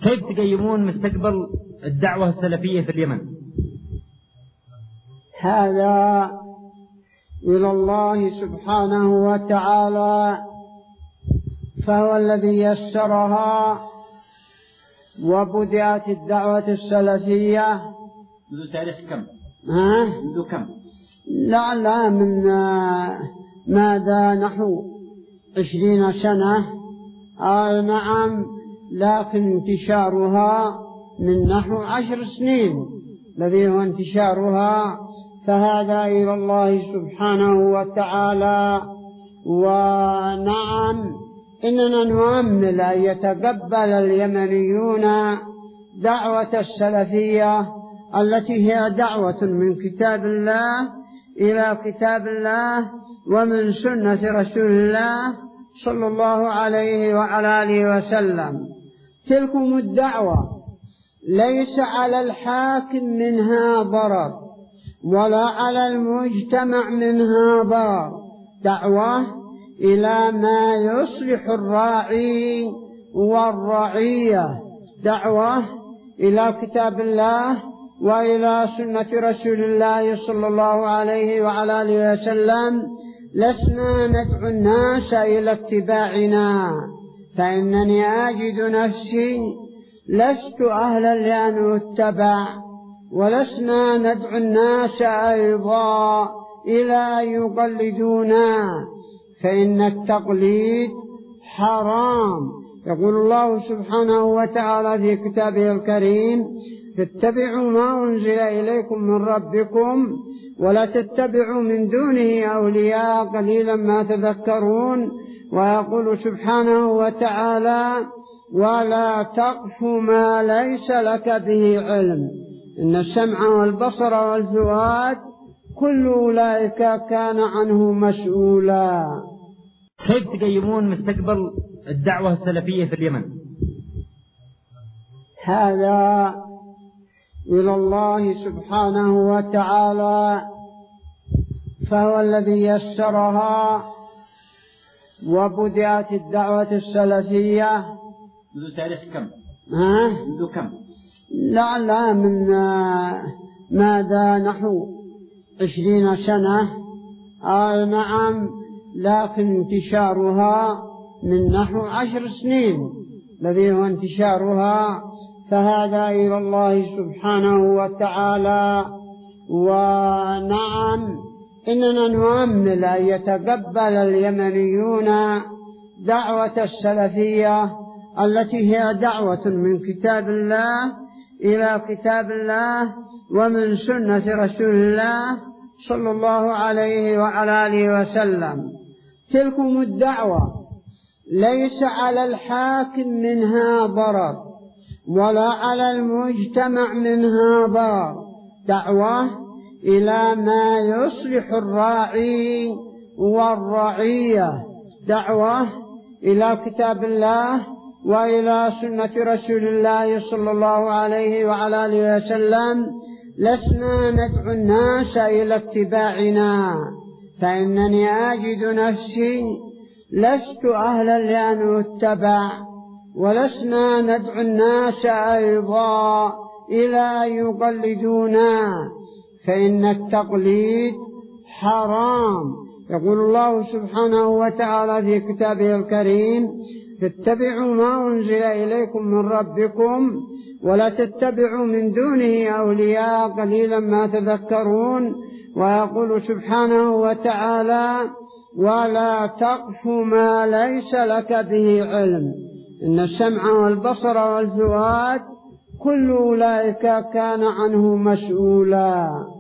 كيف تقيمون مستقبل الدعوة السلفية في اليمن؟ هذا إلى الله سبحانه وتعالى، فهو الذي يسرها. وبدأت الدعوة السلفية منذ تاريخ كم؟ منذ كم؟ لا من ماذا نحو 20 سنة. نعم، لكن انتشارها من نحو 10 سنين الذي هو انتشارها، فهذا إلى الله سبحانه وتعالى. ونعم، إننا نؤمل أن يتقبل اليمنيون دعوة السلفية التي هي دعوة من كتاب الله إلى كتاب الله ومن سنة رسول الله صلى الله عليه وعلى آله وسلم. تلكم الدعوة ليس على الحاكم منها ضرر ولا على المجتمع منها ضرر، دعوة إلى ما يصلح الراعي والرعية، دعوة إلى كتاب الله وإلى سنة رسول الله صلى الله عليه وعلى آله وسلم. لسنا ندعو الناس إلى اتباعنا، فإنني أجد نفسي لست أهلا لأن أتبع، ولسنا ندعو الناس أيضا إلى أن يقلدونا، فإن التقليد حرام. يقول الله سبحانه وتعالى في كتابه الكريم: فاتبعوا ما أنزل إليكم من ربكم ولا تتبعوا من دونه أولياء قليلا ما تذكرون. ويقول سبحانه وتعالى: ولا تقف ما ليس لك به علم إن السمع والبصر والفؤاد كل أولئك كان عنه مسؤولا. كيف تقيمون مستقبل الدعوة السلفية في اليمن؟ هذا إلى الله سبحانه وتعالى، فهو الذي يسرها. وبدأت الدعوة السلفية منذ تاريخ كم؟ منذ كم؟ لا من ماذا نحو 20 سنة. نعم، لكن انتشارها من نحو 10 سنين الذي هو انتشارها، فهذا إلى الله سبحانه وتعالى. ونعم، إننا نؤمل أن يتقبل اليمنيون دعوة السلفية التي هي دعوة من كتاب الله إلى كتاب الله ومن سنة رسول الله صلى الله عليه وعلى آله وسلم. تلكم الدعوة ليس على الحاكم منها ضرر ولا على المجتمع منها ضرر، دعوة إلى ما يصلح الراعي والرعية، دعوة إلى كتاب الله وإلى سنة رسول الله صلى الله عليه وعلى آله وسلم. لسنا ندعو الناس إلى اتباعنا، فإنني أجد نفسي لست أهلا لأن أتبع، ولسنا ندعو الناس أيضا إلى أن يقلدونا، فإن التقليد حرام. يقول الله سبحانه وتعالى في كتابه الكريم: فاتبعوا ما أنزل إليكم من ربكم ولا تتبعوا من دونه أولياء قليلا ما تذكرون. ويقول سبحانه وتعالى: ولا تقف ما ليس لك به علم إن السمع والبصر والفؤاد كل أولئك كان عنه مسؤولا.